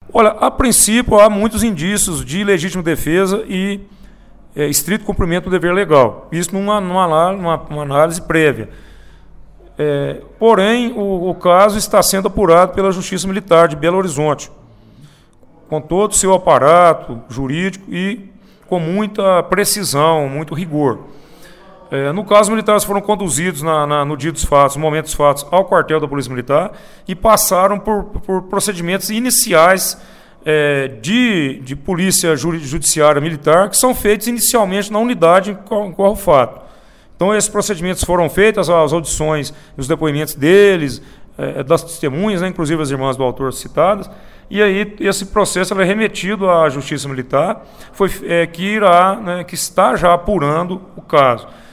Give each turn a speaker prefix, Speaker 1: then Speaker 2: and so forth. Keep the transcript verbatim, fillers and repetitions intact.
Speaker 1: Olha, a princípio há muitos indícios de legítima defesa e é, estrito cumprimento do dever legal. Isso numa, numa, numa, numa análise prévia. É, porém, o, o caso está sendo apurado pela Justiça Militar de Belo Horizonte, com todo o seu aparato jurídico e com muita precisão, muito rigor. É, no caso, os militares foram conduzidos na, na, no dia dos fatos, no momento dos fatos, ao quartel da Polícia Militar e passaram por, por procedimentos iniciais é, de, de polícia judiciária militar, que são feitos inicialmente na unidade em qual ocorre o fato. Então, esses procedimentos foram feitos, as audições, os depoimentos deles, é, das testemunhas, né, inclusive as irmãs do autor citadas, e aí esse processo é remetido à Justiça Militar, foi, é, que, irá, né, que está já apurando o caso.